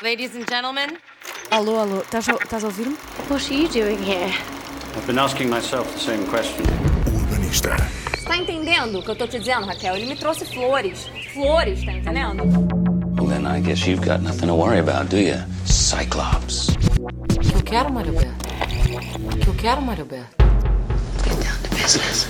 Ladies and gentlemen. Alô, alô, estás a ouvir-me? What are you doing here? I've been asking myself the same question. Urbanista. Você tá entendendo o que eu tô te dizendo, Raquel? Ele me trouxe flores. Flores, tá entendendo? Well, then I guess you've got nothing to worry about, do you? Cyclops. O que eu quero, Mário Beto? O que eu quero, Mário Beto? Get down to business.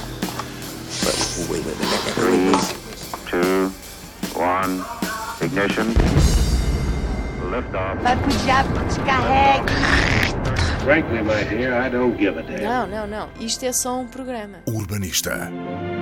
3, 2, 1, ignition. Liftoff. Vai pro diabo que te carregue. Frankly, my dear, I don't give a damn. Não. Isto é só um programa. Urbanista.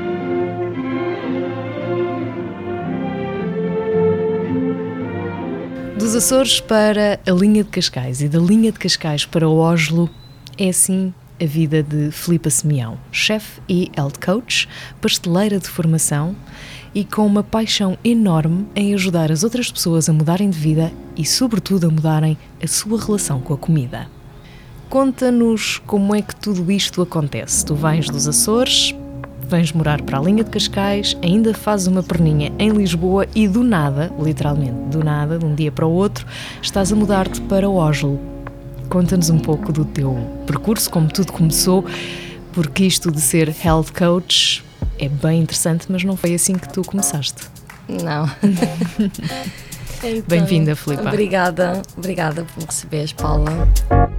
Dos Açores para a linha de Cascais e da linha de Cascais para o Oslo, é assim a vida de Filipa Simeão, chefe e health coach, pasteleira de formação e com uma paixão enorme em ajudar as outras pessoas a mudarem de vida e, sobretudo, a mudarem a sua relação com a comida. Conta-nos como é que tudo isto acontece. Tu vens dos Açores, vens morar para a linha de Cascais, ainda fazes uma perninha em Lisboa e do nada, literalmente do nada, de um dia para o outro, estás a mudar-te para o Oslo. Conta-nos um pouco do teu percurso, como tudo começou, porque isto de ser health coach é bem interessante, mas não foi assim que tu começaste. Não. Então, Bem-vinda, Filipa. Obrigada por me receberes, Paula.